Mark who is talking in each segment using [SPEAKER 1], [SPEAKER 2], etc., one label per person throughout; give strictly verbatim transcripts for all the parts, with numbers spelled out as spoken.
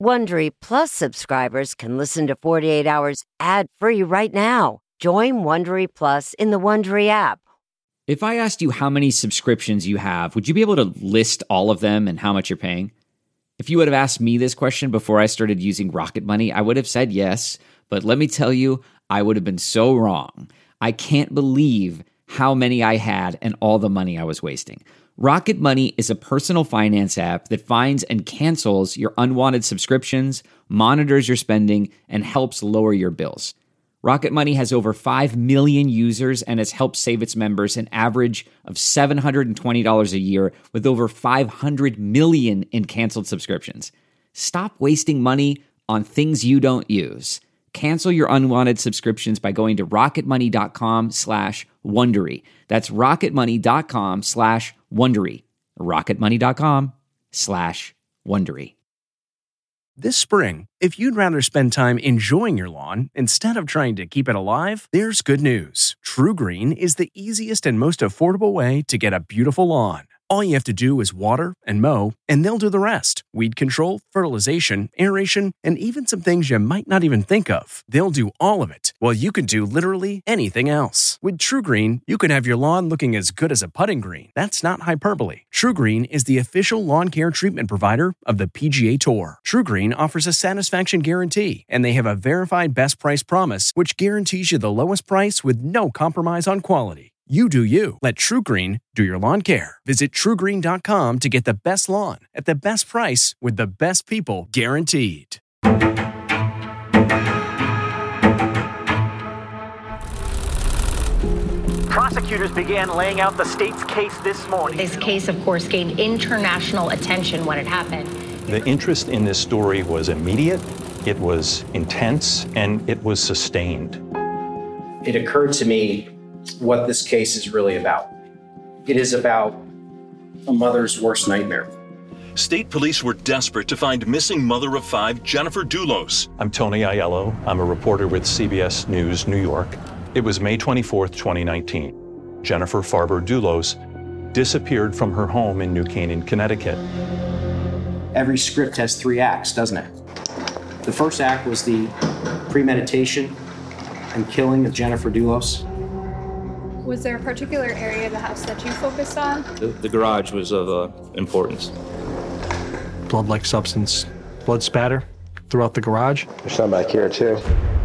[SPEAKER 1] Wondery Plus subscribers can listen to forty-eight hours ad-free right now. Join Wondery Plus in the Wondery app.
[SPEAKER 2] If I asked you how many subscriptions you have, would you be able to list all of them and how much you're paying? If you would have asked me this question before I started using Rocket Money, I would have said yes. But let me tell you, I would have been so wrong. I can't believe how many I had and all the money I was wasting. Rocket Money is a personal finance app that finds and cancels your unwanted subscriptions, monitors your spending, and helps lower your bills. Rocket Money has over five million users and has helped save its members an average of seven hundred twenty dollars a year with over five hundred million in canceled subscriptions. Stop wasting money on things you don't use. Cancel your unwanted subscriptions by going to rocketmoney.com slash Wondery. That's rocketmoney.com slash Wondery. rocketmoney.com slash Wondery.
[SPEAKER 3] This spring, if you'd rather spend time enjoying your lawn instead of trying to keep it alive, there's good news. True Green is the easiest and most affordable way to get a beautiful lawn. All you have to do is water and mow, and they'll do the rest. Weed control, fertilization, aeration, and even some things you might not even think of. They'll do all of it, while you can do literally anything else. With True Green, you can have your lawn looking as good as a putting green. That's not hyperbole. True Green is the official lawn care treatment provider of the P G A Tour. True Green offers a satisfaction guarantee, and they have a verified best price promise, which guarantees you the lowest price with no compromise on quality. You do you. Let True Green do your lawn care. Visit true green dot com to get the best lawn at the best price with the best people guaranteed.
[SPEAKER 4] Prosecutors began laying out the state's case this morning.
[SPEAKER 5] This case, of course, gained international attention when it happened.
[SPEAKER 6] The interest in this story was immediate, it was intense, and it was sustained.
[SPEAKER 7] It occurred to me what this case is really about. It is about a mother's worst nightmare.
[SPEAKER 8] State police were desperate to find missing mother of five, Jennifer Dulos.
[SPEAKER 6] I'm Tony Aiello. I'm a reporter with C B S News New York. It was May twenty-fourth, twenty nineteen. Jennifer Farber Dulos disappeared from her home in New Canaan, Connecticut.
[SPEAKER 7] Every script has three acts, doesn't it? The first act was the premeditation and killing of Jennifer Dulos.
[SPEAKER 9] Was there a particular area of the house that you focused on?
[SPEAKER 10] The, the garage was of uh, importance.
[SPEAKER 11] Blood-like substance, blood spatter throughout the garage.
[SPEAKER 12] There's some back here too.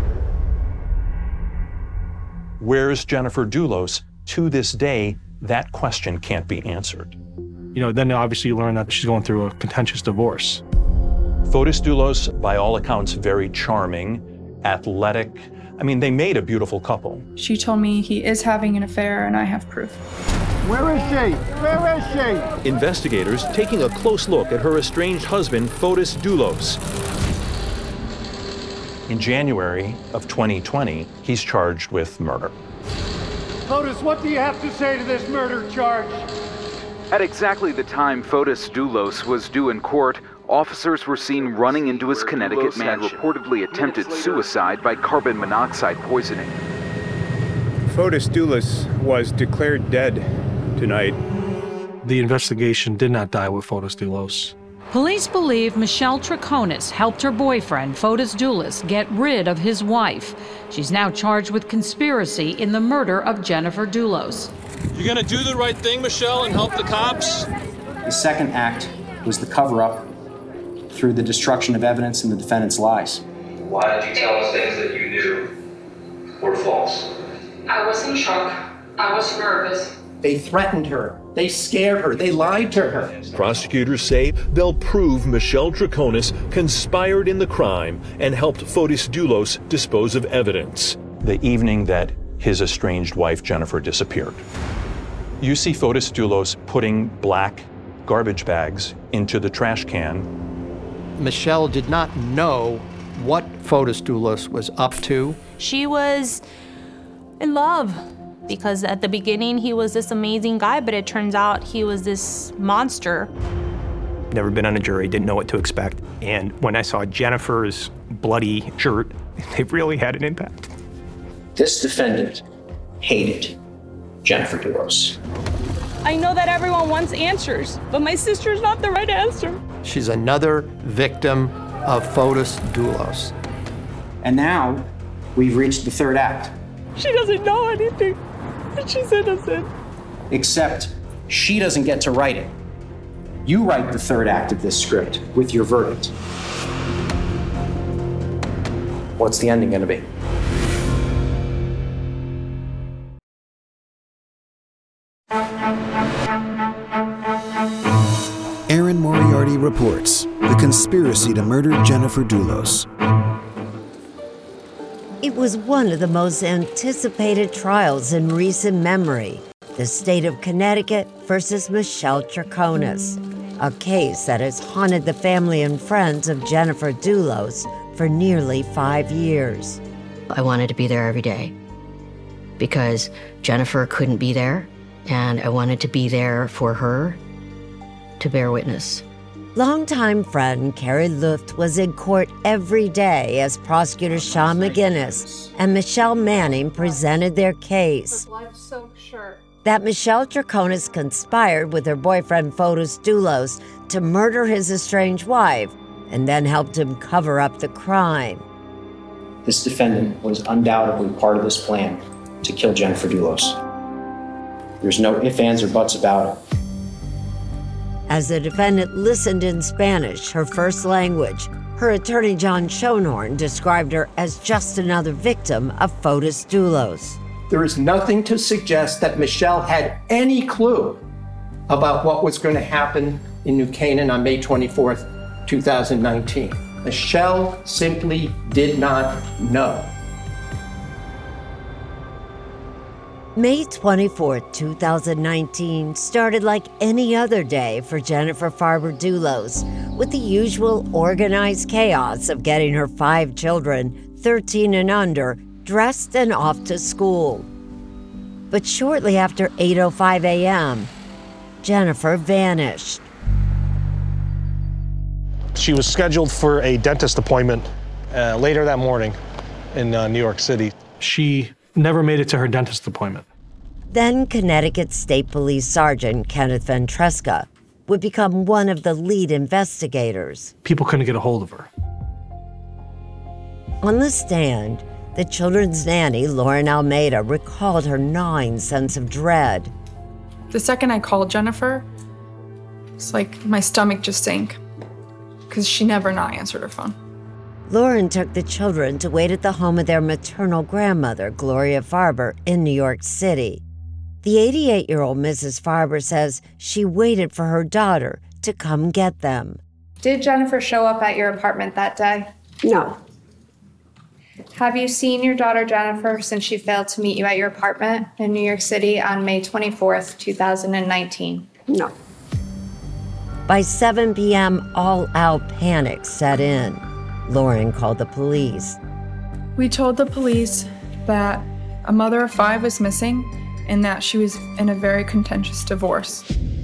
[SPEAKER 6] Where's Jennifer Dulos? To this day, that question can't be answered.
[SPEAKER 11] You know, then obviously you learn that she's going through a contentious divorce.
[SPEAKER 6] Fotis Dulos, by all accounts, very charming, athletic. I mean, they made a beautiful couple.
[SPEAKER 9] She told me he is having an affair, and I have proof.
[SPEAKER 13] Where is she? Where is she?
[SPEAKER 14] Investigators taking a close look at her estranged husband, Fotis Dulos.
[SPEAKER 6] In January of twenty twenty, he's charged with murder.
[SPEAKER 13] Fotis, what do you have to say to this murder charge?
[SPEAKER 15] At exactly the time Fotis Dulos was due in court, officers were seen running into his Connecticut mansion, reportedly attempted suicide by carbon monoxide poisoning.
[SPEAKER 16] Fotis Dulos was declared dead tonight.
[SPEAKER 11] The investigation did not die with Fotis Dulos.
[SPEAKER 17] Police believe Michelle Troconis helped her boyfriend, Fotis Dulos, get rid of his wife. She's now charged with conspiracy in the murder of Jennifer Dulos.
[SPEAKER 18] You gonna do the right thing, Michelle, and help the cops?
[SPEAKER 7] The second act was the cover-up through the destruction of evidence and the defendant's lies.
[SPEAKER 19] Why did you tell us things that you knew were false?
[SPEAKER 20] I was in shock. I was nervous.
[SPEAKER 18] They threatened her. They scared her. They lied to her.
[SPEAKER 14] Prosecutors say they'll prove Michelle Troconis conspired in the crime and helped Fotis Dulos dispose of evidence.
[SPEAKER 6] The evening that his estranged wife, Jennifer, disappeared. You see Fotis Dulos putting black garbage bags into the trash can.
[SPEAKER 18] Michelle did not know what Fotis Dulos was up to.
[SPEAKER 5] She was in love. Because at the beginning, he was this amazing guy, but it turns out he was this monster.
[SPEAKER 4] Never been on a jury, didn't know what to expect. And when I saw Jennifer's bloody shirt, it really had an impact.
[SPEAKER 7] This defendant hated Jennifer Dulos.
[SPEAKER 20] I know that everyone wants answers, but my sister's not the right answer.
[SPEAKER 18] She's another victim of Fotis Dulos.
[SPEAKER 7] And now we've reached the third act.
[SPEAKER 20] She doesn't know anything. She's innocent.
[SPEAKER 7] Except she doesn't get to write it. You write the third act of this script with your verdict. What's the ending going to be?
[SPEAKER 12] Erin Moriarty reports the conspiracy to murder Jennifer Dulos.
[SPEAKER 1] It was one of the most anticipated trials in recent memory. The state of Connecticut versus Michelle Troconis, a case that has haunted the family and friends of Jennifer Dulos for nearly five years.
[SPEAKER 21] I wanted to be there every day because Jennifer couldn't be there, and I wanted to be there for her to bear witness.
[SPEAKER 1] Longtime friend Carrie Luft was in court every day as prosecutor Sean McGinnis and Michelle Manning presented their case. That Michelle Troconis conspired with her boyfriend Fotis Dulos to murder his estranged wife and then helped him cover up the crime.
[SPEAKER 7] This defendant was undoubtedly part of this plan to kill Jennifer Dulos. There's no ifs, ands, or buts about it.
[SPEAKER 1] As the defendant listened in Spanish, her first language, her attorney John Schoenhorn described her as just another victim of Fotis Dulos.
[SPEAKER 18] There is nothing to suggest that Michelle had any clue about what was going to happen in New Canaan on May twenty-fourth, two thousand nineteen. Michelle simply did not know.
[SPEAKER 1] May twenty-fourth, two thousand nineteen started like any other day for Jennifer Farber Dulos, with the usual organized chaos of getting her five children, thirteen and under, dressed and off to school. But shortly after eight oh five a.m., Jennifer vanished.
[SPEAKER 11] She was scheduled for a dentist appointment uh, later that morning in uh, New York City. She never made it to her dentist appointment.
[SPEAKER 1] Then Connecticut State Police Sergeant Kenneth Ventresca would become one of the lead investigators.
[SPEAKER 11] People couldn't get a hold of her.
[SPEAKER 1] On the stand, the children's nanny, Lauren Almeida, recalled her gnawing sense of dread.
[SPEAKER 9] The second I called Jennifer, it's like my stomach just sank because she never not answered her phone.
[SPEAKER 1] Lauren took the children to wait at the home of their maternal grandmother, Gloria Farber, in New York City. The eighty-eight-year-old Missus Farber says she waited for her daughter to come get them.
[SPEAKER 9] Did Jennifer show up at your apartment that day?
[SPEAKER 22] No.
[SPEAKER 9] Have you seen your daughter Jennifer since she failed to meet you at your apartment in New York City on May twenty-fourth, two thousand nineteen?
[SPEAKER 22] No.
[SPEAKER 1] By seven p.m., all-out panic set in. Lauren called the police.
[SPEAKER 9] We told the police that a mother of five was missing and that she was in a very contentious divorce.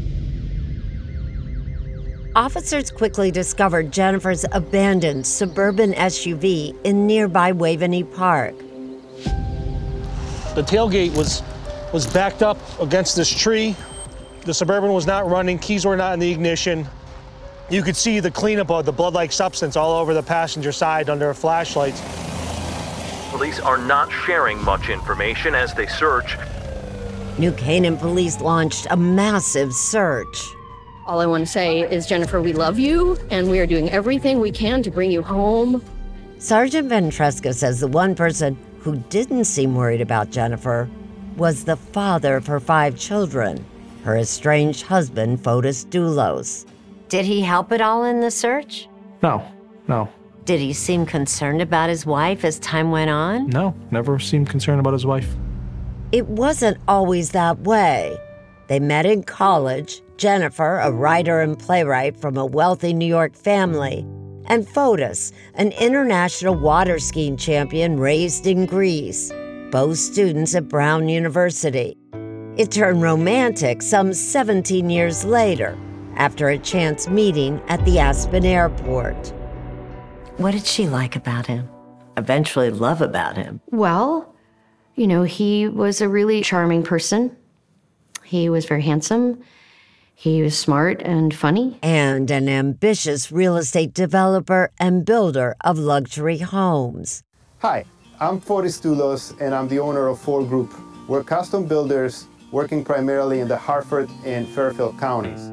[SPEAKER 1] Officers quickly discovered Jennifer's abandoned suburban S U V in nearby Waveney Park.
[SPEAKER 11] The tailgate was, was backed up against this tree. The Suburban was not running, keys were not in the ignition. You could see the cleanup of the blood-like substance all over the passenger side under flashlights.
[SPEAKER 14] Police are not sharing much information as they search.
[SPEAKER 1] New Canaan police launched a massive search.
[SPEAKER 21] All I want to say is, Jennifer, we love you, and we are doing everything we can to bring you home.
[SPEAKER 1] Sergeant Ventresca says the one person who didn't seem worried about Jennifer was the father of her five children, her estranged husband, Fotis Dulos. Did he help at all in the search?
[SPEAKER 11] No, no.
[SPEAKER 1] Did he seem concerned about his wife as time went on?
[SPEAKER 11] No, never seemed concerned about his wife.
[SPEAKER 1] It wasn't always that way. They met in college, Jennifer, a writer and playwright from a wealthy New York family, and Fotis, an international water skiing champion raised in Greece, both students at Brown University. It turned romantic some seventeen years later, after a chance meeting at the Aspen airport. What did she like about him? Eventually love about him?
[SPEAKER 21] Well, you know, he was a really charming person. He was very handsome. He was smart and funny.
[SPEAKER 1] And an ambitious real estate developer and builder of luxury homes.
[SPEAKER 2] Hi, I'm Fotis Doulos, and I'm the owner of Ford Group. We're custom builders working primarily in the Hartford and Fairfield counties.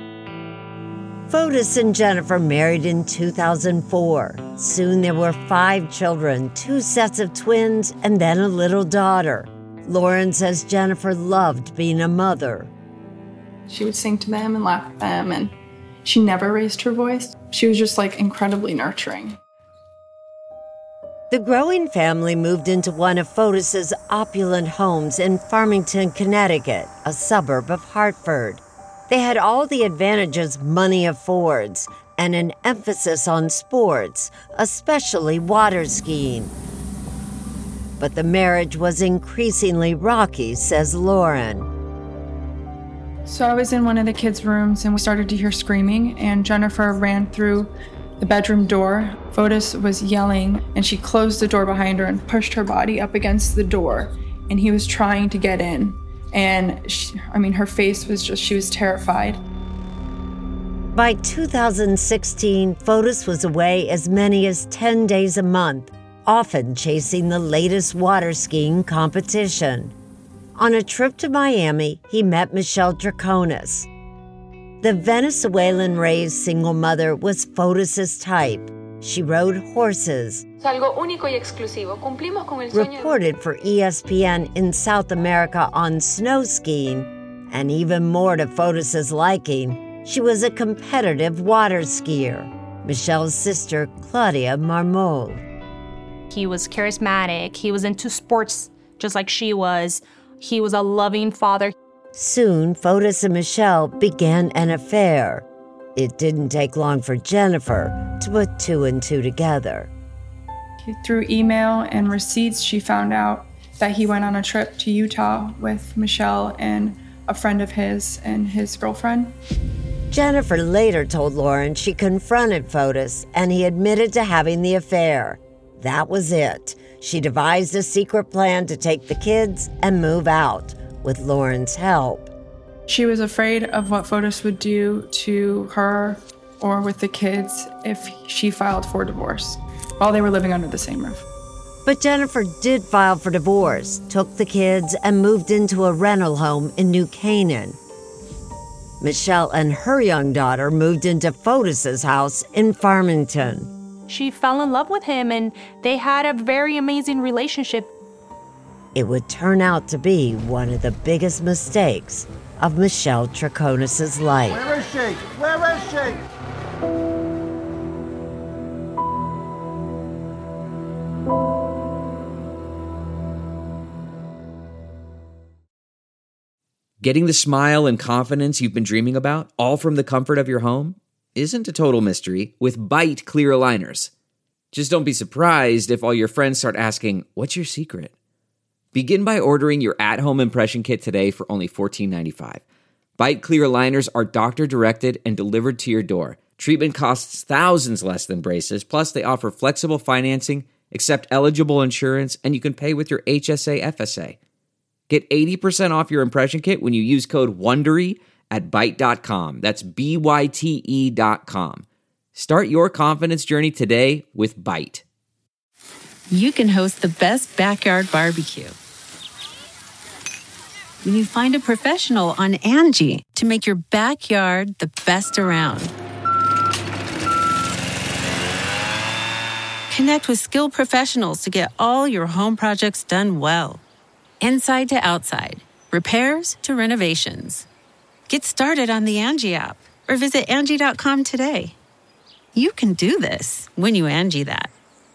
[SPEAKER 1] Fotis and Jennifer married in two thousand four. Soon there were five children, two sets of twins, and then a little daughter. Lauren says Jennifer loved being a mother.
[SPEAKER 22] She would sing to them and laugh at them, and she never raised her voice. She was just like incredibly nurturing.
[SPEAKER 1] The growing family moved into one of Fotis's opulent homes in Farmington, Connecticut, a suburb of Hartford. They had all the advantages money affords and an emphasis on sports, especially water skiing. But the marriage was increasingly rocky, says Lauren.
[SPEAKER 22] So I was in one of the kids' rooms and we started to hear screaming, and Jennifer ran through the bedroom door. Fotis was yelling, and she closed the door behind her and pushed her body up against the door, and he was trying to get in. And she, I mean, her face was just, she was terrified.
[SPEAKER 1] By two thousand sixteen, Fotis was away as many as ten days a month, often chasing the latest water skiing competition. On a trip to Miami, he met Michelle Draconis. The Venezuelan-raised single mother was Fotis's type. She rode horses, reported for E S P N in South America on snow skiing, and even more to Fotis's liking, she was a competitive water skier. Michelle's sister, Claudia Marmol.
[SPEAKER 5] He was charismatic. He was into sports just like she was. He was a loving father.
[SPEAKER 1] Soon, Fotis and Michelle began an affair. It didn't take long for Jennifer to put two and two together.
[SPEAKER 22] Through email and receipts, she found out that he went on a trip to Utah with Michelle and a friend of his and his girlfriend.
[SPEAKER 1] Jennifer later told Lauren she confronted Fotis and he admitted to having the affair. That was it. She devised a secret plan to take the kids and move out, with Lauren's help.
[SPEAKER 22] She was afraid of what Fotis would do to her or with the kids if she filed for divorce while they were living under the same roof.
[SPEAKER 1] But Jennifer did file for divorce, took the kids, and moved into a rental home in New Canaan. Michelle and her young daughter moved into Fotis's house in Farmington.
[SPEAKER 5] She fell in love with him, and they had a very amazing relationship.
[SPEAKER 1] It would turn out to be one of the biggest mistakes of Michelle Draconis' life.
[SPEAKER 13] Where is she? Where is she?
[SPEAKER 23] Getting the smile and confidence you've been dreaming about, all from the comfort of your home, isn't a total mystery with Byte clear aligners. Just don't be surprised if all your friends start asking, "What's your secret?" Begin by ordering your at-home impression kit today for only fourteen ninety-five. Byte clear aligners are doctor-directed and delivered to your door. Treatment costs thousands less than braces, plus they offer flexible financing, accept eligible insurance, and you can pay with your H S A F S A. Get eighty percent off your impression kit when you use code WONDERY at byte dot com. That's B Y T E dot com. Start your confidence journey today with Byte.
[SPEAKER 24] You can host the best backyard barbecue when you find a professional on Angie to make your backyard the best around. Connect with skilled professionals to get all your home projects done well. Inside to outside, repairs to renovations. Get started on the Angie app or visit Angie dot com today. You can do this when you Angie that.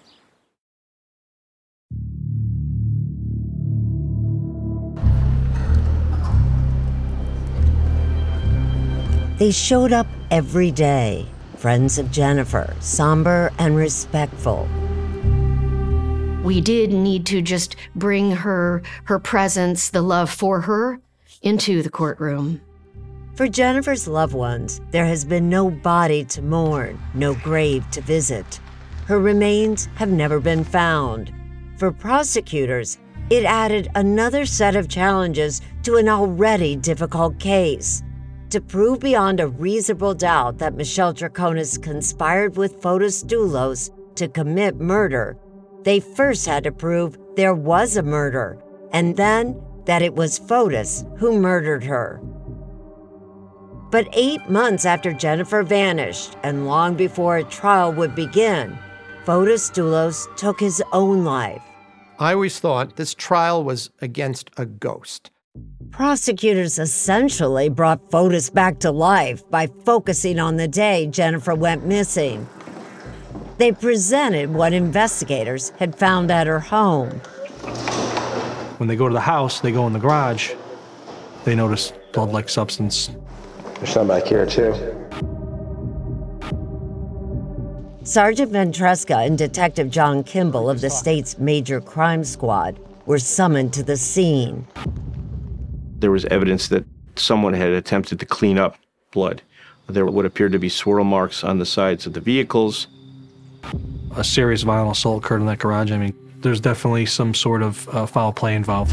[SPEAKER 1] They showed up every day, friends of Jennifer, somber and respectful.
[SPEAKER 21] We did need to just bring her, her presence, the love for her, into the courtroom.
[SPEAKER 1] For Jennifer's loved ones, there has been no body to mourn, no grave to visit. Her remains have never been found. For prosecutors, it added another set of challenges to an already difficult case. To prove beyond a reasonable doubt that Michelle Troconis conspired with Fotis Doulos to commit murder, they first had to prove there was a murder, and then that it was Fotis who murdered her. But eight months after Jennifer vanished, and long before a trial would begin, Fotis Doulos took his own life.
[SPEAKER 3] I always thought this trial was against a ghost.
[SPEAKER 1] Prosecutors essentially brought Fotis back to life by focusing on the day Jennifer went missing. They presented what investigators had found at her home.
[SPEAKER 11] When they go to the house, they go in the garage, they notice blood-like substance.
[SPEAKER 8] There's some back here, too.
[SPEAKER 1] Sergeant Ventresca and Detective John Kimball of the state's Major Crime Squad were summoned to the scene.
[SPEAKER 10] There was evidence that someone had attempted to clean up blood. There would appear to be swirl marks on the sides of the vehicles.
[SPEAKER 11] A serious violent assault occurred in that garage. I mean, there's definitely some sort of uh, foul play involved.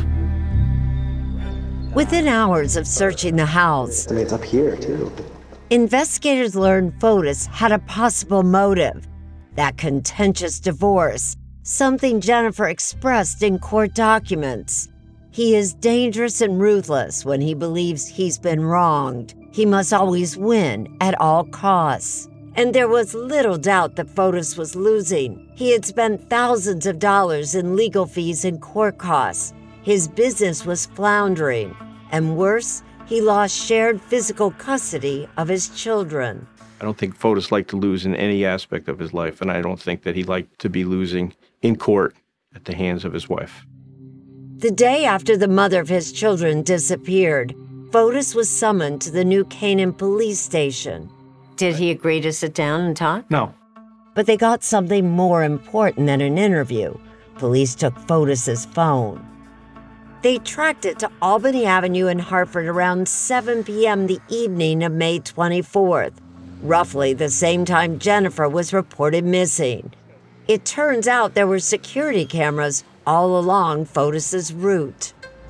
[SPEAKER 1] Within hours of searching the house,
[SPEAKER 8] I mean, it's up here, too.
[SPEAKER 1] Investigators learned Fotis had a possible motive, that contentious divorce, something Jennifer expressed in court documents. He is dangerous and ruthless when he believes he's been wronged. He must always win at all costs. And there was little doubt that Fotis was losing. He had spent thousands of dollars in legal fees and court costs. His business was floundering. And worse, he lost shared physical custody of his children.
[SPEAKER 10] I don't think Fotis liked to lose in any aspect of his life, and I don't think that he liked to be losing in court at the hands of his wife.
[SPEAKER 1] The day after the mother of his children disappeared, Fotis was summoned to the New Canaan police station. Did he agree to sit down and talk?
[SPEAKER 11] No.
[SPEAKER 1] But they got something more important than an interview. Police took Fotis's phone. They tracked it to Albany Avenue in Hartford around seven p.m. the evening of May twenty-fourth, roughly the same time Jennifer was reported missing. It turns out there were security cameras all along Fotis's route.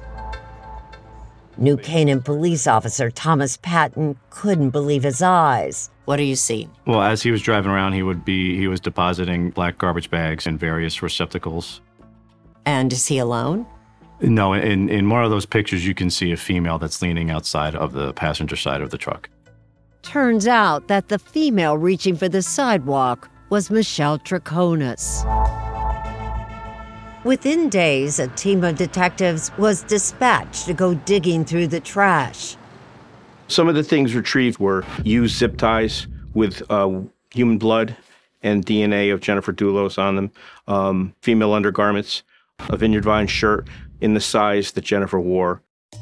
[SPEAKER 1] New Canaan police officer Thomas Patton couldn't believe his eyes. What do you see?
[SPEAKER 15] Well, as he was driving around, he would be he was depositing black garbage bags in various receptacles.
[SPEAKER 1] And is he alone?
[SPEAKER 15] No, in, in one of those pictures, you can see a female that's leaning outside of the passenger side of the truck.
[SPEAKER 1] Turns out that the female reaching for the sidewalk was Michelle Troconis. Within days, a team of detectives was dispatched to go digging through the trash.
[SPEAKER 10] Some of the things retrieved were used zip ties with uh, human blood and D N A of Jennifer Doulos on them, um, female undergarments, a Vineyard Vines shirt in the size that Jennifer wore.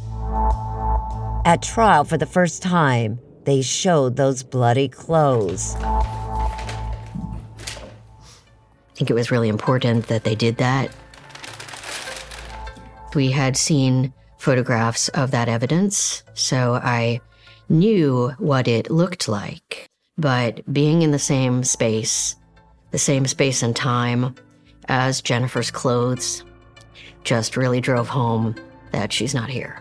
[SPEAKER 1] At trial for the first time, they showed those bloody clothes.
[SPEAKER 21] I think it was really important that they did that. We had seen photographs of that evidence, so I knew what it looked like. But being in the same space, the same space and time as Jennifer's clothes, just really drove home that she's not here.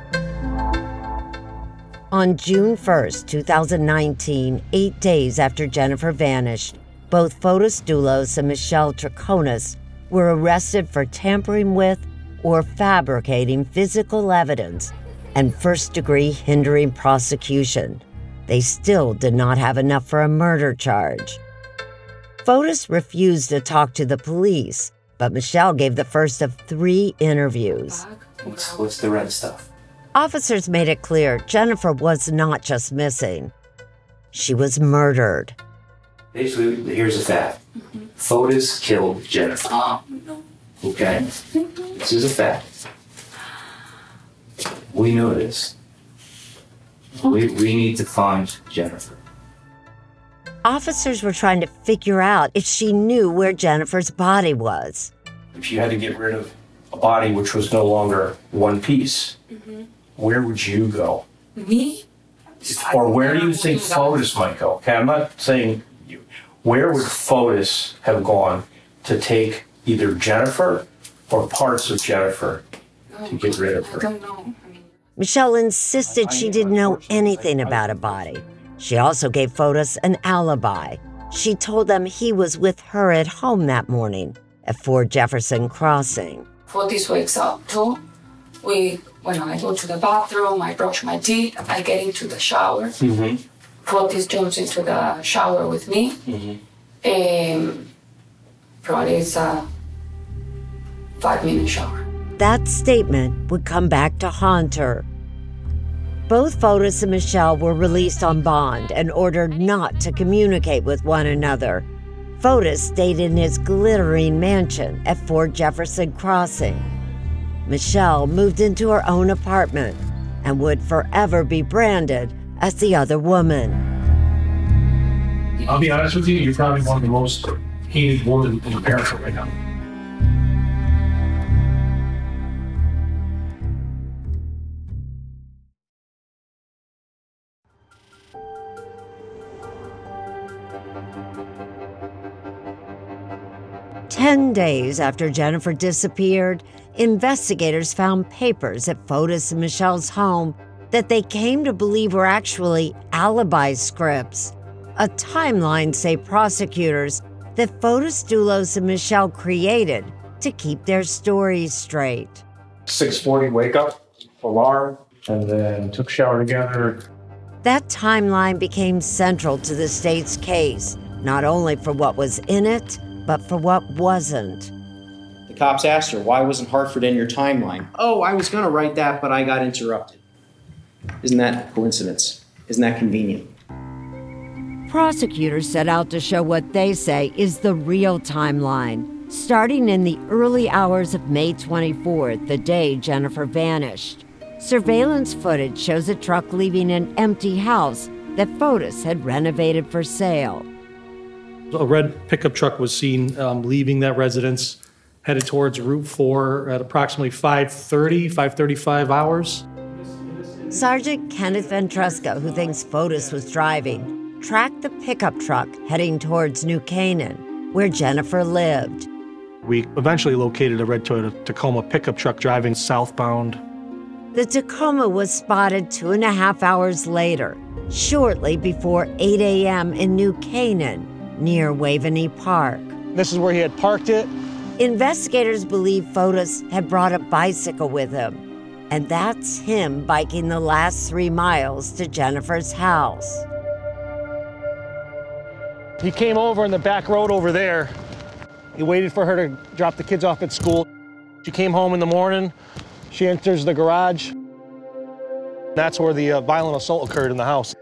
[SPEAKER 1] On June first, two thousand nineteen, eight days after Jennifer vanished, both Fotis Doulos and Michelle Troconis were arrested for tampering with or fabricating physical evidence and first-degree hindering prosecution. They still did not have enough for a murder charge. Fotis refused to talk to the police, but Michelle gave the first of three interviews.
[SPEAKER 7] What's, what's the red stuff?
[SPEAKER 1] Officers made it clear Jennifer was not just missing. She was murdered.
[SPEAKER 7] Basically, here's the fact. Mm-hmm. Fotis killed Jennifer. Oh, no. Okay? This is a fact. We know this. We, we need to find Jennifer.
[SPEAKER 1] Officers were trying to figure out if she knew where Jennifer's body was.
[SPEAKER 10] If you had to get rid of a body which was no longer one piece, mm-hmm. where would you go?
[SPEAKER 20] Me?
[SPEAKER 10] Or where do you think Fotis might go? Okay, I'm not saying you. Where would Fotis have gone to take either Jennifer or parts of Jennifer to get rid of her?
[SPEAKER 20] I don't know. I mean,
[SPEAKER 1] Michelle insisted she didn't know anything about a body. She also gave Fotis an alibi. She told them he was with her at home that morning at Fort Jefferson Crossing.
[SPEAKER 6] Fotis wakes up too. We, when I go to the bathroom, I brush my teeth, I get into the shower. Mm-hmm. Fotis jumps into the shower with me. Mm-hmm. Um, probably it's a five-minute shower.
[SPEAKER 1] That statement would come back to haunt her. Both Fotis and Michelle were released on bond and ordered not to communicate with one another. Fotis stayed in his glittering mansion at Fort Jefferson Crossing. Michelle moved into her own apartment and would forever be branded as the other woman.
[SPEAKER 11] I'll be honest with you, you're probably one of the most hated women in America right now.
[SPEAKER 1] Ten days after Jennifer disappeared, investigators found papers at Fotis and Michelle's home that they came to believe were actually alibi scripts. A timeline, say prosecutors, that Fotis Dulos and Michelle created to keep their stories straight.
[SPEAKER 11] six forty wake up, alarm, and then took a shower together.
[SPEAKER 1] That timeline became central to the state's case, not only for what was in it, but for what wasn't.
[SPEAKER 7] The cops asked her, why wasn't Hartford in your timeline? Oh, I was going to write that, but I got interrupted. Isn't that a coincidence? Isn't that convenient?
[SPEAKER 1] Prosecutors set out to show what they say is the real timeline, starting in the early hours of May twenty-fourth, the day Jennifer vanished. Surveillance footage shows a truck leaving an empty house that Fotis had renovated for sale.
[SPEAKER 11] A red pickup truck was seen um, leaving that residence, headed towards Route four at approximately five thirty, five thirty-five hours.
[SPEAKER 1] Sergeant Kenneth Ventresca, who thinks Fotis was driving, tracked the pickup truck heading towards New Canaan, where Jennifer lived.
[SPEAKER 11] We eventually located a red Toyota Tacoma pickup truck driving southbound.
[SPEAKER 1] The Tacoma was spotted two and a half hours later, shortly before eight a.m. in New Canaan, near Waveney Park.
[SPEAKER 11] This is where he had parked it.
[SPEAKER 1] Investigators believe Fotis had brought a bicycle with him, and that's him biking the last three miles to Jennifer's house.
[SPEAKER 11] He came over in the back road over there. He waited for her to drop the kids off at school. She came home in the morning. She enters the garage. That's where the uh, violent assault occurred in the house.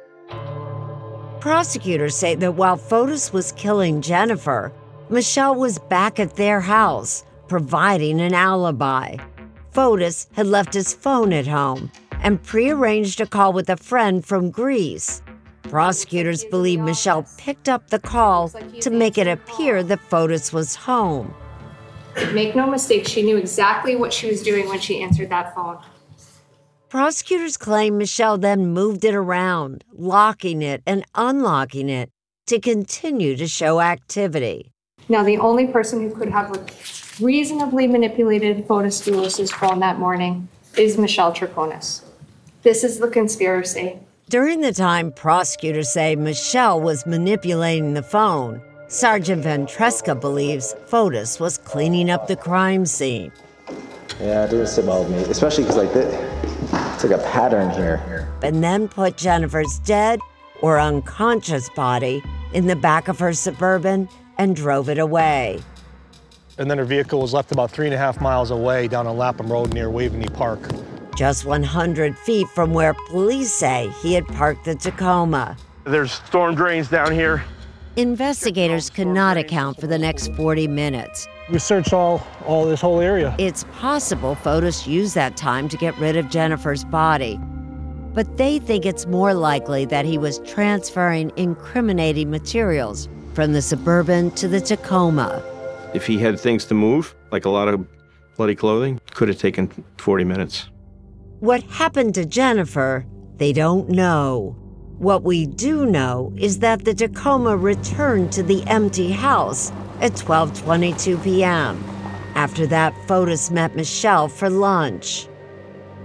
[SPEAKER 1] Prosecutors say that while Fotis was killing Jennifer, Michelle was back at their house, providing an alibi. Fotis had left his phone at home and prearranged a call with a friend from Greece. Prosecutors believe Michelle picked up the call to make it appear that Fotis was home.
[SPEAKER 9] Make no mistake, she knew exactly what she was doing when she answered that phone.
[SPEAKER 1] Prosecutors claim Michelle then moved it around, locking it and unlocking it to continue to show activity.
[SPEAKER 9] Now, the only person who could have reasonably manipulated Fotis Dulos' phone that morning is Michelle Troconis. This is the conspiracy.
[SPEAKER 1] During the time prosecutors say Michelle was manipulating the phone, Sergeant Ventresca believes Fotis was cleaning up the crime scene.
[SPEAKER 8] Yeah, it didn't sit well with me, especially because like this, it's like a pattern here.
[SPEAKER 1] And then put Jennifer's dead or unconscious body in the back of her Suburban and drove it away.
[SPEAKER 11] And then her vehicle was left about three and a half miles away down on Lapham Road near Waveney Park.
[SPEAKER 1] Just one hundred feet from where police say he had parked the Tacoma.
[SPEAKER 10] There's storm drains down here.
[SPEAKER 1] Investigators could not account for the next forty minutes.
[SPEAKER 11] We searched all, all this whole area.
[SPEAKER 1] It's possible Fotis used that time to get rid of Jennifer's body. But they think it's more likely that he was transferring incriminating materials from the Suburban to the Tacoma.
[SPEAKER 10] If he had things to move, like a lot of bloody clothing, could have taken forty minutes.
[SPEAKER 1] What happened to Jennifer, they don't know. What we do know is that the Tacoma returned to the empty house at twelve twenty-two p.m. After that, Fotis met Michelle for lunch.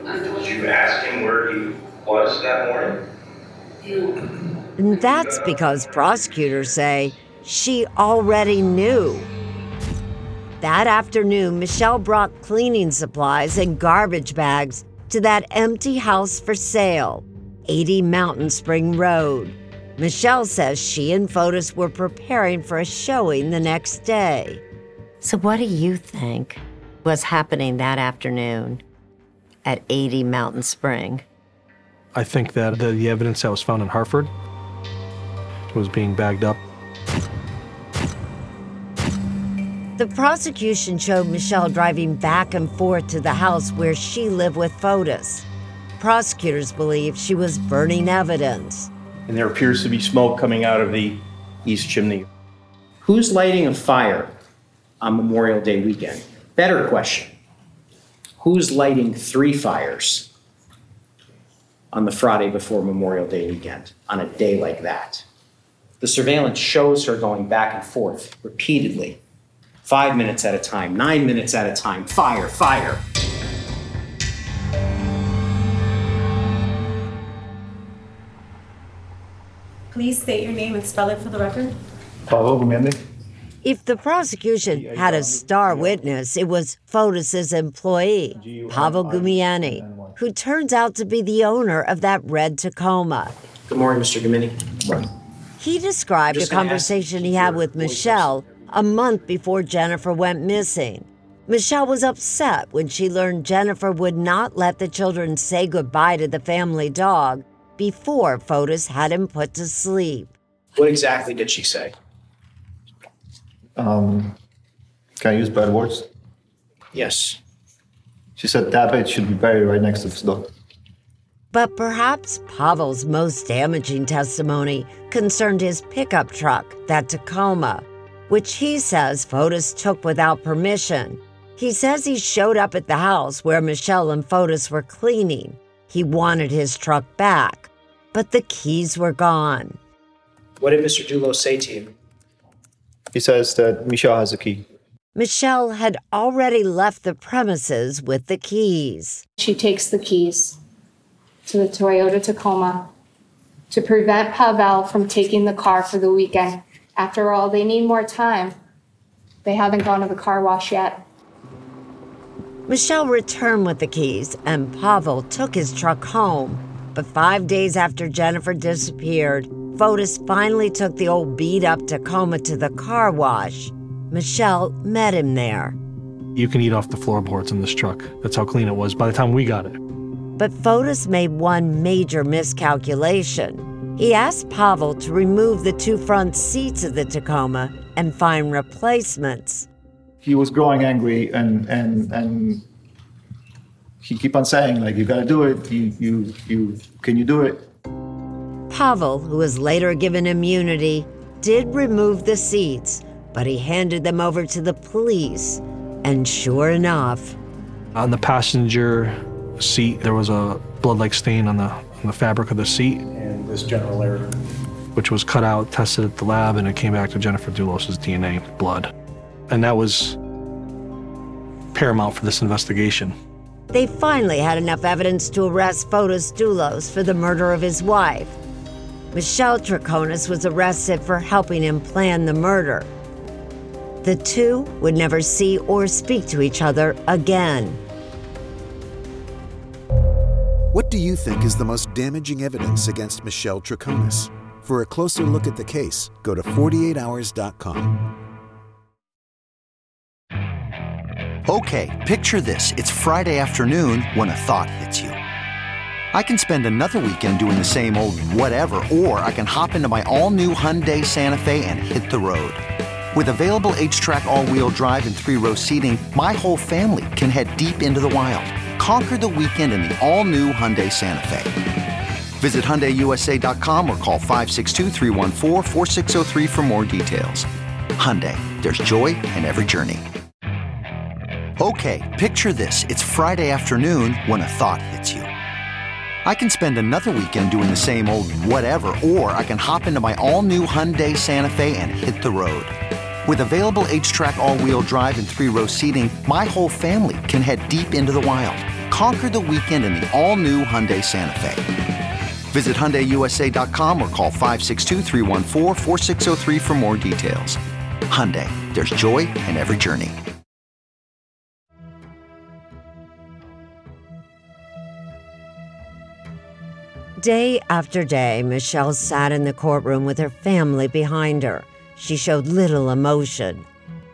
[SPEAKER 10] Did you ask him where he was that morning?
[SPEAKER 1] And that's because prosecutors say she already knew. That afternoon, Michelle brought cleaning supplies and garbage bags to that empty house for sale, eighty Mountain Spring Road. Michelle says she and Fotis were preparing for a showing the next day. So what do you think was happening that afternoon at eighty Mountain Spring?
[SPEAKER 11] I think that the, the evidence that was found in Hartford was being bagged up.
[SPEAKER 1] The prosecution showed Michelle driving back and forth to the house where she lived with Fotis. Prosecutors believe she was burning evidence.
[SPEAKER 10] And there appears to be smoke coming out of the east chimney.
[SPEAKER 7] Who's lighting a fire on Memorial Day weekend? Better question. Who's lighting three fires on the Friday before Memorial Day weekend on a day like that? The surveillance shows her going back and forth repeatedly. Five minutes at a time, nine minutes at a time, fire, fire.
[SPEAKER 4] Please state your name and spell it for the record.
[SPEAKER 16] Pavel Gumiani.
[SPEAKER 1] If the prosecution had a star witness, it was Fotis's employee, Pavel Gumiani, who turns out to be the owner of that red Tacoma.
[SPEAKER 7] Good morning, Mister Gumiani. Morning.
[SPEAKER 1] He described a conversation he had with Michelle a month before Jennifer went missing. Michelle was upset when she learned Jennifer would not let the children say goodbye to the family dog before Fotis had him put to sleep.
[SPEAKER 7] What exactly did she say?
[SPEAKER 16] Um, can I use bad words?
[SPEAKER 7] Yes.
[SPEAKER 16] She said David should be buried right next to his dog.
[SPEAKER 1] But perhaps Pavel's most damaging testimony concerned his pickup truck, that Tacoma, which he says Fotis took without permission. He says he showed up at the house where Michelle and Fotis were cleaning. He wanted his truck back, but the keys were gone.
[SPEAKER 7] What did Mister Dulos say to you?
[SPEAKER 16] He says that Michelle has a key.
[SPEAKER 1] Michelle had already left the premises with the keys.
[SPEAKER 9] She takes the keys to the Toyota Tacoma to prevent Pavel from taking the car for the weekend. After all, they need more time. They haven't gone to the car wash yet.
[SPEAKER 1] Michelle returned with the keys, and Pavel took his truck home. But five days after Jennifer disappeared, Fotis finally took the old beat-up Tacoma to the car wash. Michelle met him there.
[SPEAKER 11] You can eat off the floorboards in this truck. That's how clean it was by the time we got it.
[SPEAKER 1] But Fotis made one major miscalculation. He asked Pavel to remove the two front seats of the Tacoma and find replacements.
[SPEAKER 16] He was growing angry, and and and he kept on saying, like, you gotta do it. You you you can you do it?
[SPEAKER 1] Pavel, who was later given immunity, did remove the seats, but he handed them over to the police. And sure enough,
[SPEAKER 11] on the passenger seat, there was a blood-like stain on the on the fabric of the seat.
[SPEAKER 16] And this general error,
[SPEAKER 11] which was cut out, tested at the lab, and it came back to Jennifer Dulos' D N A blood. And that was paramount for this investigation.
[SPEAKER 1] They finally had enough evidence to arrest Fotis Dulos for the murder of his wife. Michelle Troconis was arrested for helping him plan the murder. The two would never see or speak to each other again.
[SPEAKER 12] What do you think is the most damaging evidence against Michelle Troconis? For a closer look at the case, go to forty-eight hours dot com.
[SPEAKER 17] Okay, picture this. It's Friday afternoon when a thought hits you. I can spend another weekend doing the same old whatever, or I can hop into my all-new Hyundai Santa Fe and hit the road. With available H-Track all-wheel drive and three-row seating, my whole family can head deep into the wild. Conquer the weekend in the all-new Hyundai Santa Fe. Visit Hyundai U S A dot com or call five six two, three one four, four six zero three for more details. Hyundai, there's joy in every journey. Okay, picture this. It's Friday afternoon when a thought hits you. I can spend another weekend doing the same old whatever, or I can hop into my all-new Hyundai Santa Fe and hit the road. With available H-Track all-wheel drive and three-row seating, my whole family can head deep into the wild. Conquer the weekend in the all-new Hyundai Santa Fe. Visit Hyundai U S A dot com or call five six two, three one four, four six zero three for more details. Hyundai, there's joy in every journey.
[SPEAKER 1] Day after day, Michelle sat in the courtroom with her family behind her. She showed little emotion,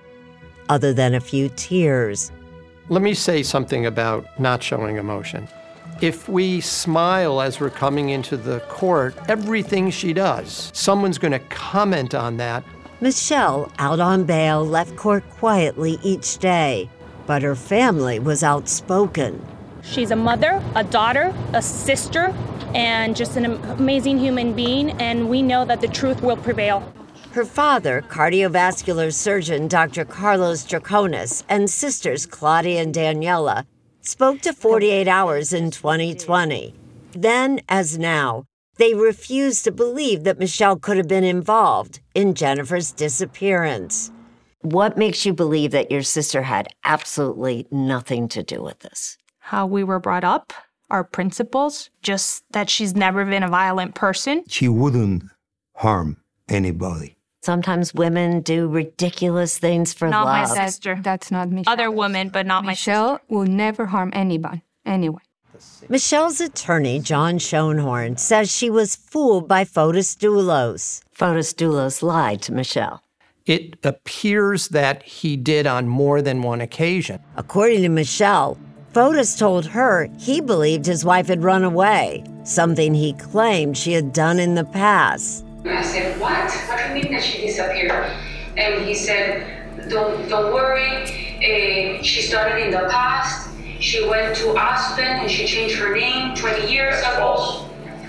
[SPEAKER 1] other than a few tears.
[SPEAKER 3] Let me say something about not showing emotion. If we smile as we're coming into the court, everything she does, someone's going to comment on that.
[SPEAKER 1] Michelle, out on bail, left court quietly each day, but her family was outspoken.
[SPEAKER 5] She's a mother, a daughter, a sister, and just an amazing human being, and we know that the truth will prevail.
[SPEAKER 1] Her father, cardiovascular surgeon Doctor Carlos Draconis, and sisters Claudia and Daniela spoke to forty-eight hours in twenty twenty. Then, as now, they refused to believe that Michelle could have been involved in Jennifer's disappearance. What makes you believe that your sister had absolutely nothing to do with this?
[SPEAKER 5] How we were brought up, our principles, just that she's never been a violent person.
[SPEAKER 2] She wouldn't harm anybody.
[SPEAKER 1] Sometimes women do ridiculous things for
[SPEAKER 5] not
[SPEAKER 1] love.
[SPEAKER 5] Not my sister.
[SPEAKER 14] That's not Michelle.
[SPEAKER 5] Other women, but not
[SPEAKER 14] Michelle
[SPEAKER 5] my sister.
[SPEAKER 14] will never harm anyone, anyone.
[SPEAKER 1] Michelle's attorney, John Schoenhorn, says she was fooled by Fotis Doulos. Fotis Doulos lied to Michelle.
[SPEAKER 3] It appears that he did on more than one occasion.
[SPEAKER 1] According to Michelle, Fotis told her he believed his wife had run away, something he claimed she had done in the past.
[SPEAKER 6] I said, what? What do you mean that she disappeared? And he said, don't don't worry. Uh, she started in the past. She went to Aspen and she changed her name twenty years ago.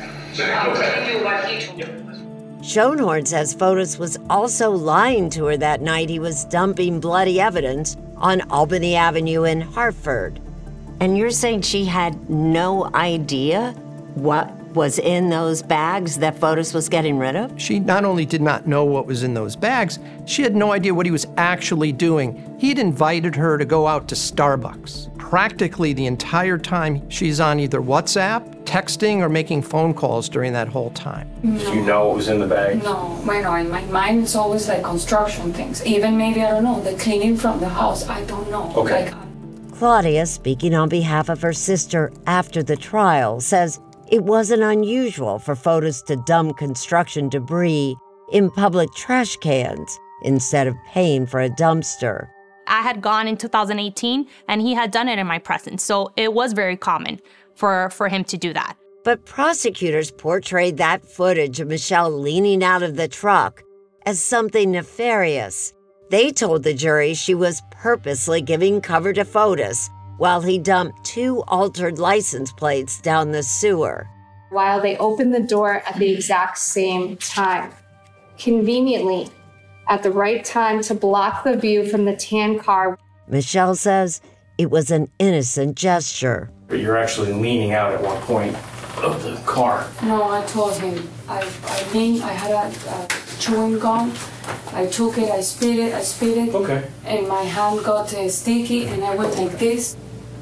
[SPEAKER 6] I'm telling you what he told me.
[SPEAKER 1] Schoenhorn says Fotis was also lying to her that night he was dumping bloody evidence on Albany Avenue in Hartford. And you're saying she had no idea what was in those bags that Fotis was getting rid of?
[SPEAKER 3] She not only did not know what was in those bags, she had no idea what he was actually doing. He'd invited her to go out to Starbucks. Practically the entire time she's on either WhatsApp, texting, or making phone calls during that whole time.
[SPEAKER 6] No.
[SPEAKER 10] Do you know what was in the bag?
[SPEAKER 6] No, I know. In my mind, it's always like construction things. Even maybe, I don't know, the cleaning from the house. I don't know.
[SPEAKER 10] Okay.
[SPEAKER 6] Like,
[SPEAKER 1] Claudia, speaking on behalf of her sister after the trial, says it wasn't unusual for Fotis to dump construction debris in public trash cans instead of paying for a dumpster.
[SPEAKER 5] I had gone in two thousand eighteen, and he had done it in my presence, so it was very common for, for him to do that.
[SPEAKER 1] But prosecutors portrayed that footage of Michelle leaning out of the truck as something nefarious. They told the jury she was purposely giving cover to Fotis while he dumped two altered license plates down the sewer.
[SPEAKER 9] While they opened the door at the exact same time, conveniently, at the right time to block the view from the tan car.
[SPEAKER 1] Michelle says it was an innocent gesture.
[SPEAKER 10] But you're actually leaning out at one point of the car.
[SPEAKER 6] no, I told him. I I leaned, I had a, a chewing gum. I took it, I spit it, I spit it.
[SPEAKER 10] Okay.
[SPEAKER 6] And my hand got uh, sticky, and I went like this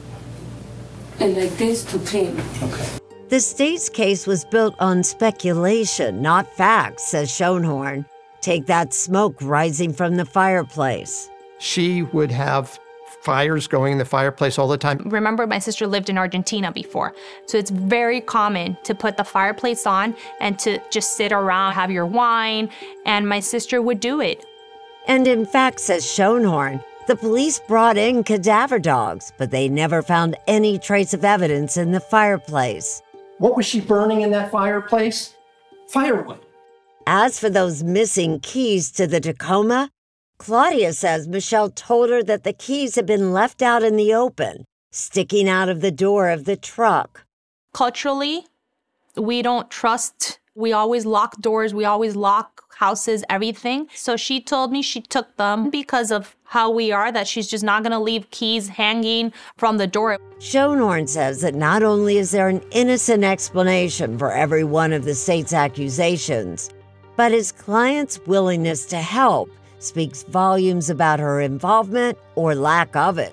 [SPEAKER 6] and like this to clean.
[SPEAKER 10] Okay.
[SPEAKER 1] The state's case was built on speculation, not facts, says Schoenhorn. Take that smoke rising from the fireplace.
[SPEAKER 3] She would have fires going in the fireplace all the time.
[SPEAKER 5] Remember, my sister lived in Argentina before, so it's very common to put the fireplace on and to just sit around, have your wine, and my sister would do it.
[SPEAKER 1] And in fact, says Schoenhorn, the police brought in cadaver dogs, but they never found any trace of evidence in the fireplace.
[SPEAKER 3] What was she burning in that fireplace? Firewood.
[SPEAKER 1] As for those missing keys to the Tacoma, Claudia says Michelle told her that the keys had been left out in the open, sticking out of the door of the truck.
[SPEAKER 5] Culturally, we don't trust. We always lock doors. We always lock houses, everything. So she told me she took them because of how we are, that she's just not going to leave keys hanging from the door.
[SPEAKER 1] Schoenhorn says that not only is there an innocent explanation for every one of the state's accusations, but his client's willingness to help speaks volumes about her involvement or lack of it.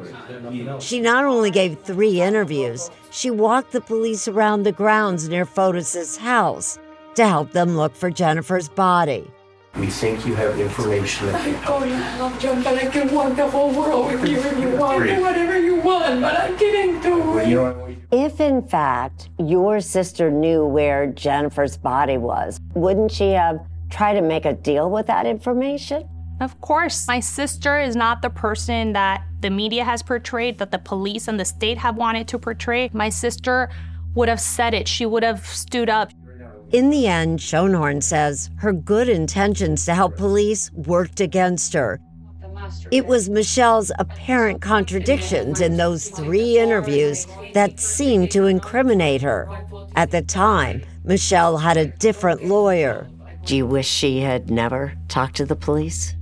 [SPEAKER 1] She not only gave three interviews, she walked the police around the grounds near Fotis' house to help them look for Jennifer's body.
[SPEAKER 13] We think you have information that can help.
[SPEAKER 6] Oh, yeah, I love John, but I can want the whole world with you if you want. Do whatever you want, but I can't do it.
[SPEAKER 1] If, in fact, your sister knew where Jennifer's body was, wouldn't she have tried to make a deal with that information?
[SPEAKER 5] Of course. My sister is not the person that the media has portrayed, that the police and the state have wanted to portray. My sister would have said it. She would have stood up.
[SPEAKER 1] In the end, Schoenhorn says her good intentions to help police worked against her. It was Michelle's apparent contradictions in those three interviews that seemed to incriminate her. At the time, Michelle had a different lawyer. Do you wish she had never talked to the police?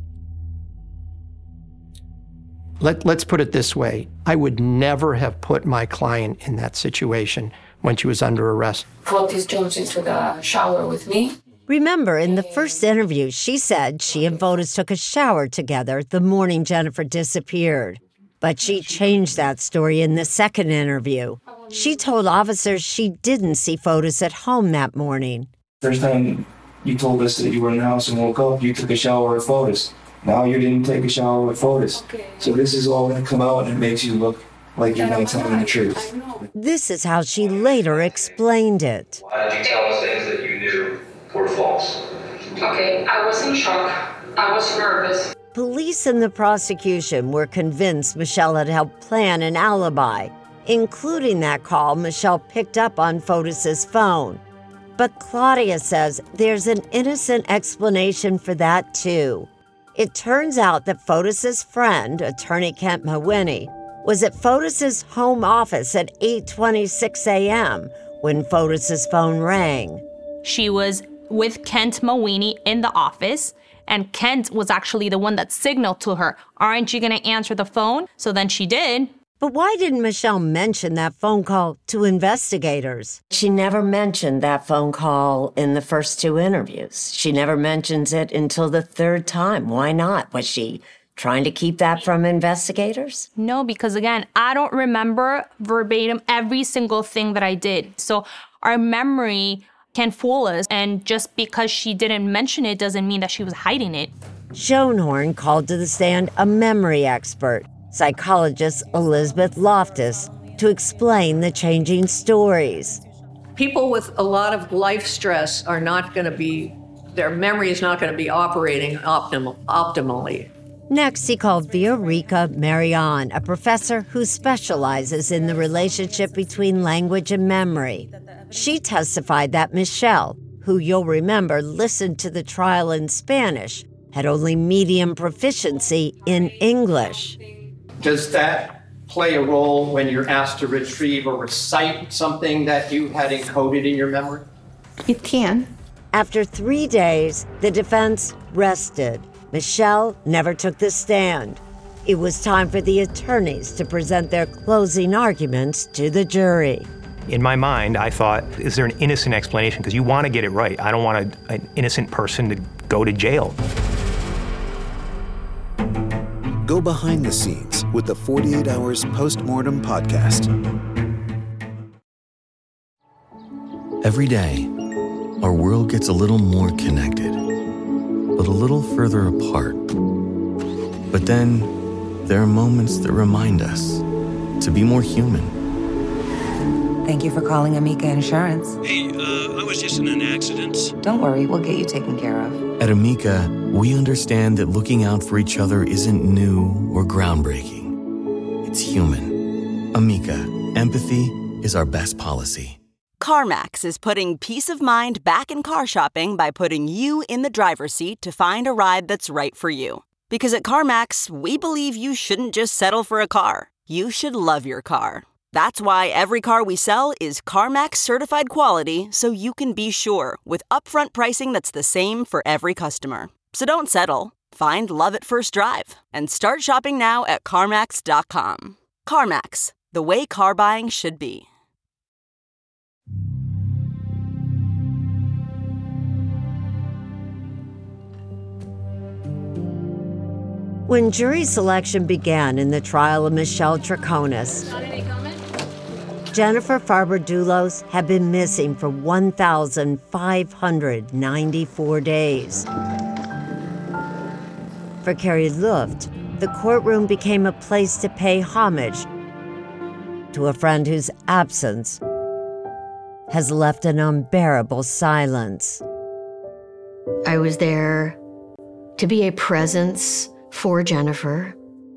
[SPEAKER 3] Let, let's put it this way. I would never have put my client in that situation when she was under arrest.
[SPEAKER 6] Fotis Jones into the shower with me.
[SPEAKER 1] Remember, in the first interview, she said she and Fotis took a shower together the morning Jennifer disappeared. But she changed that story in the second interview. She told officers she didn't see Fotis at home that morning.
[SPEAKER 13] First time you told us that you were in the house and woke up, you took a shower with Fotis. Now you didn't take a shower with Fotis. So this is all going to come out and it makes you look like you're not telling the truth.
[SPEAKER 1] This is how she later explained it.
[SPEAKER 18] Why did you tell us things that you knew were false?
[SPEAKER 6] Okay, I was in shock. I was nervous.
[SPEAKER 1] Police and the prosecution were convinced Michelle had helped plan an alibi, including that call Michelle picked up on Fotis' phone. But Claudia says there's an innocent explanation for that, too. It turns out that Fotis' friend, attorney Kent Mawhinney, was at Fotis' home office at eight twenty-six a.m. when Fotis' phone rang.
[SPEAKER 5] She was with Kent Mawhinney in the office, and Kent was actually the one that signaled to her, aren't you going to answer the phone? So then she did.
[SPEAKER 1] But why didn't Michelle mention that phone call to investigators? She never mentioned that phone call in the first two interviews. She never mentions it until the third time. Why not? Was she trying to keep that from investigators?
[SPEAKER 5] No, because again, I don't remember verbatim every single thing that I did. So our memory can fool us, and just because she didn't mention it doesn't mean that she was hiding it.
[SPEAKER 1] Schoenhorn called to the stand a memory expert, psychologist Elizabeth Loftus, to explain the changing stories.
[SPEAKER 19] People with a lot of life stress are not going to be, their memory is not going to be operating optimal, optimally.
[SPEAKER 1] Next, he called Viorica Marian, a professor who specializes in the relationship between language and memory. She testified that Michelle, who you'll remember listened to the trial in Spanish, had only medium proficiency in English.
[SPEAKER 3] Does that play a role when you're asked to retrieve or recite something that you had encoded in your memory?
[SPEAKER 1] It can. After three days, the defense rested. Michelle never took the stand. It was time for the attorneys to present their closing arguments to the jury.
[SPEAKER 22] In my mind, I thought, is there an innocent explanation? Because you want to get it right. I don't want a, an innocent person to go to jail.
[SPEAKER 12] Go behind the scenes with the forty-eight hours Postmortem podcast.
[SPEAKER 25] Every day, our world gets a little more connected, but a little further apart. But then, there are moments that remind us to be more human.
[SPEAKER 26] Thank you for calling Amica Insurance.
[SPEAKER 25] Hey, uh, I was just in an accident.
[SPEAKER 26] Don't worry, we'll get you taken care of.
[SPEAKER 25] At Amica, we understand that looking out for each other isn't new or groundbreaking. It's human. Amica, empathy is our best policy.
[SPEAKER 27] CarMax is putting peace of mind back in car shopping by putting you in the driver's seat to find a ride that's right for you. Because at CarMax, we believe you shouldn't just settle for a car. You should love your car. That's why every car we sell is CarMax certified quality, so you can be sure with upfront pricing that's the same for every customer. So don't settle. Find love at first drive and start shopping now at CarMax dot com. CarMax, the way car buying should be.
[SPEAKER 1] When jury selection began in the trial of Michelle Troconis, Jennifer Farber-Dulos had been missing for one thousand five hundred ninety-four days. For Carrie Luft, the courtroom became a place to pay homage to a friend whose absence has left an unbearable silence.
[SPEAKER 4] I was there to be a presence for Jennifer.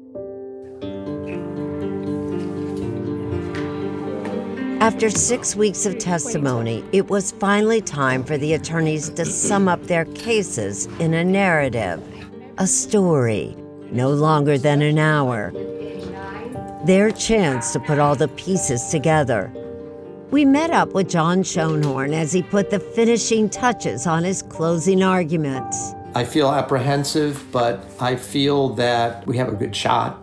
[SPEAKER 1] After six weeks of testimony, it was finally time for the attorneys to sum up their cases in a narrative, a story, no longer than an hour. Their chance to put all the pieces together. We met up with John Schoenhorn as he put the finishing touches on his closing arguments.
[SPEAKER 3] I feel apprehensive, but I feel that we have a good shot.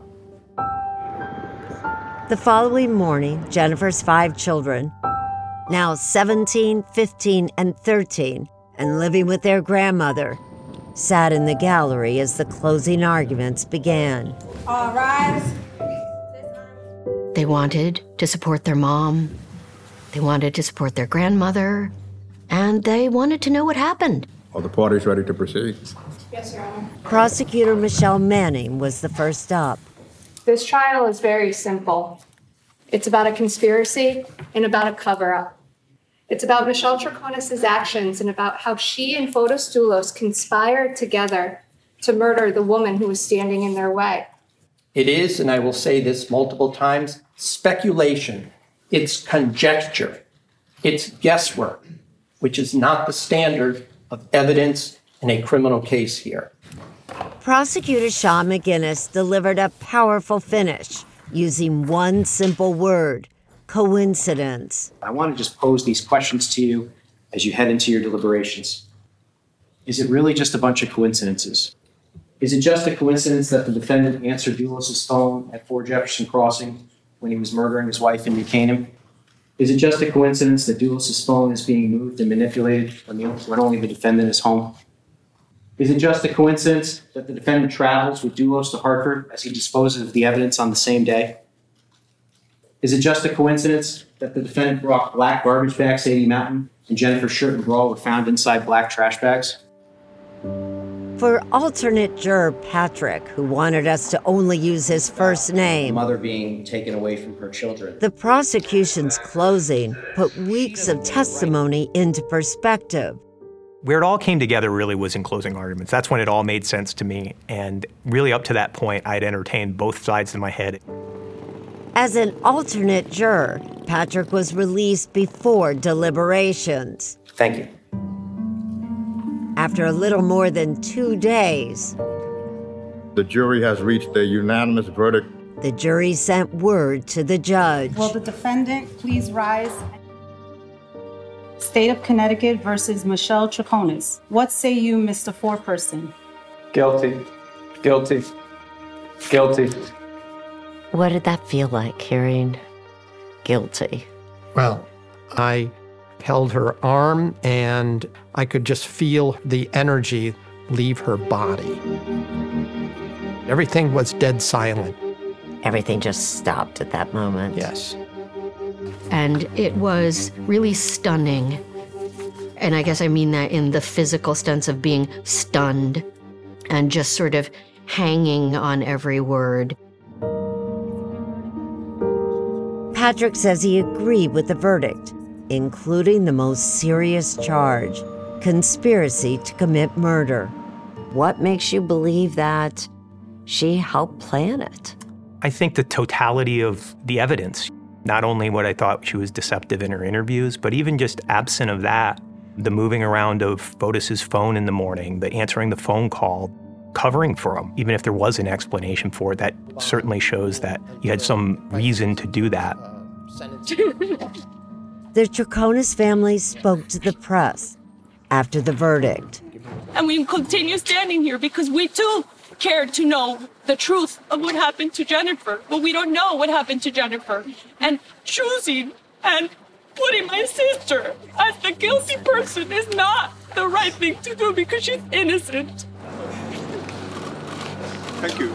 [SPEAKER 1] The following morning, Jennifer's five children, now seventeen, fifteen, and thirteen, and living with their grandmother, sat in the gallery as the closing arguments began.
[SPEAKER 4] All rise. They wanted to support their mom. They wanted to support their grandmother. And they wanted to know what happened.
[SPEAKER 8] Are the parties ready to proceed?
[SPEAKER 9] Yes, Your Honor.
[SPEAKER 1] Prosecutor Michelle Manning was the first up.
[SPEAKER 9] This trial is very simple. It's about a conspiracy and about a cover-up. It's about Michelle Troconis' actions and about how she and Fotis Dulos conspired together to murder the woman who was standing in their way.
[SPEAKER 3] It is, and I will say this multiple times, speculation. It's conjecture. It's guesswork, which is not the standard of evidence in a criminal case here.
[SPEAKER 1] Prosecutor Sean McGinnis delivered a powerful finish using one simple word, coincidence.
[SPEAKER 7] I want to just pose these questions to you as you head into your deliberations. Is it really just a bunch of coincidences? Is it just a coincidence that the defendant answered Dulos' phone at Fort Jefferson Crossing when he was murdering his wife in New Canaan? Is it just a coincidence that Dulos' phone is being moved and manipulated when, the, when only the defendant is home? Is it just a coincidence that the defendant travels with Dulos to Hartford as he disposes of the evidence on the same day? Is it just a coincidence that the defendant brought black garbage bags to eighty Mountain and Jennifer's shirt and bra were found inside black trash bags?
[SPEAKER 1] For alternate juror Patrick, who wanted us to only use his first name,
[SPEAKER 7] Mother being taken away from her children.
[SPEAKER 1] The prosecution's closing put weeks of testimony into perspective.
[SPEAKER 22] Where it all came together really was in closing arguments. That's when it all made sense to me. And really up to that point, I'd entertained both sides in my head.
[SPEAKER 1] As an alternate juror, Patrick was released before deliberations.
[SPEAKER 7] Thank you.
[SPEAKER 1] After a little more than two days,
[SPEAKER 8] The jury has reached a unanimous verdict.
[SPEAKER 1] The jury sent word to the judge.
[SPEAKER 15] Will the defendant please rise? State of Connecticut versus Michelle Troconis. What say you, Mister Foreperson?
[SPEAKER 3] Guilty. Guilty. Guilty.
[SPEAKER 1] What did that feel like, hearing guilty?
[SPEAKER 3] Well, I held her arm and I could just feel the energy leave her body. Everything was dead silent.
[SPEAKER 1] Everything just stopped at that moment.
[SPEAKER 3] Yes.
[SPEAKER 4] And it was really stunning. And I guess I mean that in the physical sense of being stunned and just sort of hanging on every word.
[SPEAKER 1] Patrick says he agreed with the verdict, including the most serious charge, conspiracy to commit murder. What makes you believe that she helped plan it?
[SPEAKER 22] I think the totality of the evidence, not only what I thought she was deceptive in her interviews, but even just absent of that, the moving around of Fotis's phone in the morning, the answering the phone call, covering for him, even if there was an explanation for it, that certainly shows that you had some reason to do that.
[SPEAKER 1] The Troconis family spoke to the press after the verdict.
[SPEAKER 20] And we continue standing here because we too care to know the truth of what happened to Jennifer. But we don't know what happened to Jennifer. And choosing and putting my sister as the guilty person is not the right thing to do because she's innocent.
[SPEAKER 2] Thank you.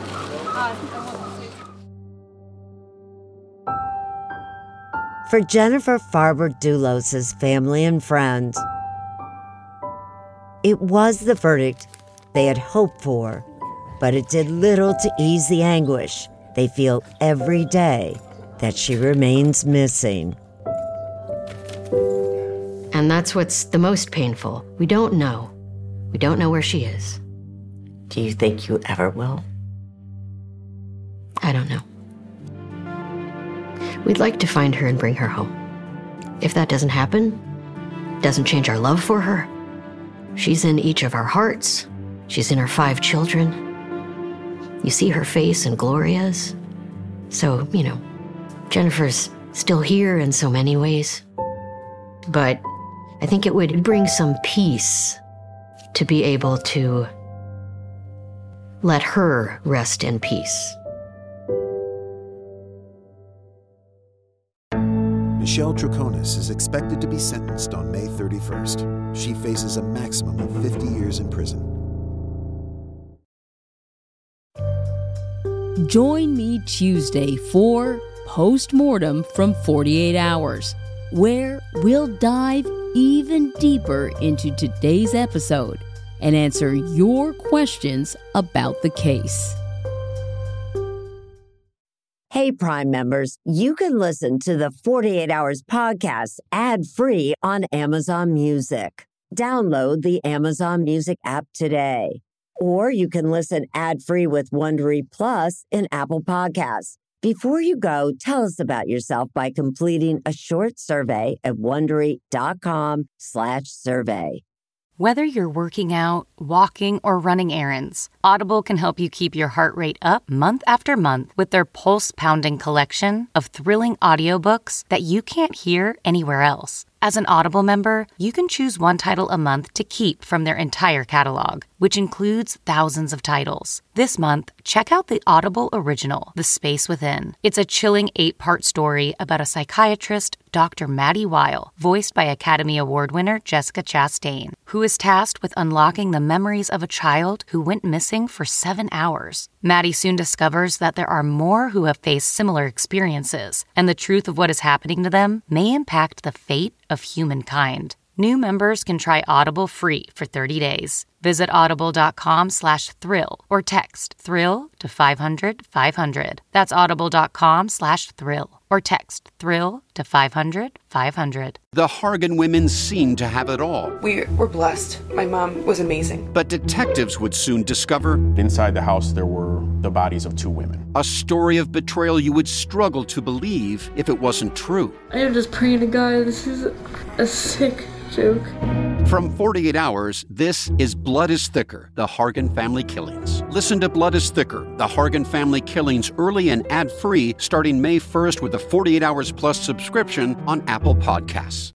[SPEAKER 1] For Jennifer Farber-Dulos' family and friends, it was the verdict they had hoped for, but it did little to ease the anguish they feel every day that she remains missing.
[SPEAKER 4] And that's what's the most painful. We don't know. We don't know where she is.
[SPEAKER 11] Do you think you ever will?
[SPEAKER 4] I don't know. We'd like to find her and bring her home. If that doesn't happen, doesn't change our love for her, she's in each of our hearts. She's in our five children. You see her face and Gloria's. So, you know, Jennifer's still here in so many ways. But I think it would bring some peace to be able to let her rest in peace.
[SPEAKER 12] Michelle Troconis is expected to be sentenced on May thirty-first. She faces a maximum of fifty years in prison.
[SPEAKER 16] Join me Tuesday for Postmortem from forty-eight hours, where we'll dive even deeper into today's episode and answer your questions about the case.
[SPEAKER 1] Hey, Prime members, you can listen to the forty-eight hours podcast ad-free on Amazon Music. Download the Amazon Music app today. Or you can listen ad-free with Wondery Plus in Apple Podcasts. Before you go, tell us about yourself by completing a short survey at Wondery.com slash survey.
[SPEAKER 17] Whether you're working out, walking, or running errands, Audible can help you keep your heart rate up month after month with their pulse-pounding collection of thrilling audiobooks that you can't hear anywhere else. As an Audible member, you can choose one title a month to keep from their entire catalog, which includes thousands of titles. This month, check out the Audible original, The Space Within. It's a chilling eight-part story about a psychiatrist, Doctor Maddie Weil, voiced by Academy Award winner Jessica Chastain, who is tasked with unlocking the memories of a child who went missing for seven hours. Maddie soon discovers that there are more who have faced similar experiences, and the truth of what is happening to them may impact the fate of humankind. New members can try Audible free for thirty days. Visit audible.com slash thrill or text thrill to five hundred five hundred. That's audible.com slash thrill or text thrill to five hundred five hundred.
[SPEAKER 21] The Hargan women seemed to have it all.
[SPEAKER 23] We were blessed. My mom was amazing.
[SPEAKER 21] But detectives would soon discover
[SPEAKER 24] inside the house there were the bodies of two women.
[SPEAKER 21] A story of betrayal you would struggle to believe if it wasn't true.
[SPEAKER 28] I am just praying to God, this is a sick joke.
[SPEAKER 21] From forty-eight hours, this is Blood is Thicker, The Hargan Family Killings. Listen to Blood is Thicker, The Hargan Family Killings early and ad-free starting May first with a forty-eight hours plus subscription on Apple Podcasts.